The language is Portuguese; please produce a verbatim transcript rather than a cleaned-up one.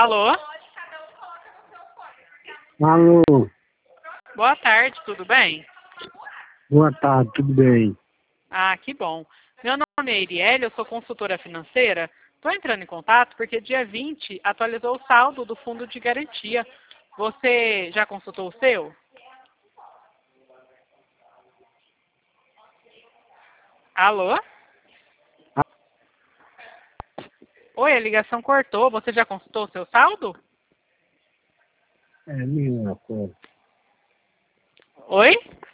Alô? Alô, Boa tarde, tudo bem? boa tarde, tudo bem? Ah, que bom. Meu nome é Iriele, eu sou consultora financeira. Estou entrando em contato porque dia vinte atualizou o saldo do fundo de garantia. Você já consultou o seu? Alô? Oi, a ligação cortou. Você já consultou o seu saldo? É, minha coisa. Oi?